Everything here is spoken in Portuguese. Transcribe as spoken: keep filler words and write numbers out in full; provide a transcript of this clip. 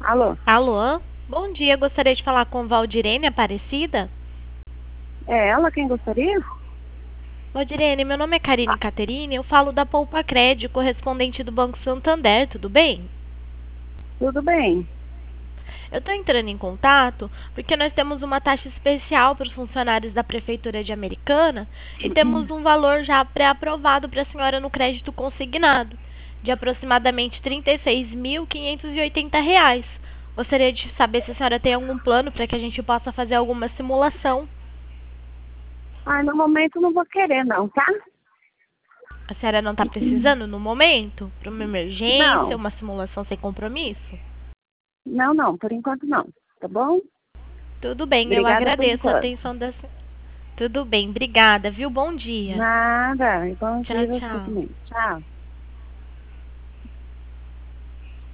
Alô? Alô? Bom dia, gostaria de falar com Valdirene Aparecida. É ela quem gostaria? Valdirene, meu nome é Karine Caterine, eu falo da Poupa Crédito, correspondente do Banco Santander, tudo bem? Tudo bem. Eu estou entrando em contato porque nós temos uma taxa especial para os funcionários da Prefeitura de Americana e temos um valor já pré-aprovado para a senhora no crédito consignado, de aproximadamente trinta e seis mil quinhentos e oitenta reais. Gostaria de saber se a senhora tem algum plano para que a gente possa fazer alguma simulação. Ah, no momento não vou querer não, tá? A senhora não está precisando no momento? Para uma emergência, Não, uma simulação sem compromisso? não, não, por enquanto não, tá bom? Tudo bem, eu Obrigada por agradeço a enquanto. atenção da senhora. Tudo bem, obrigada, viu? Bom dia. Nada, bom Tchau, dia você tchau. também. Tchau.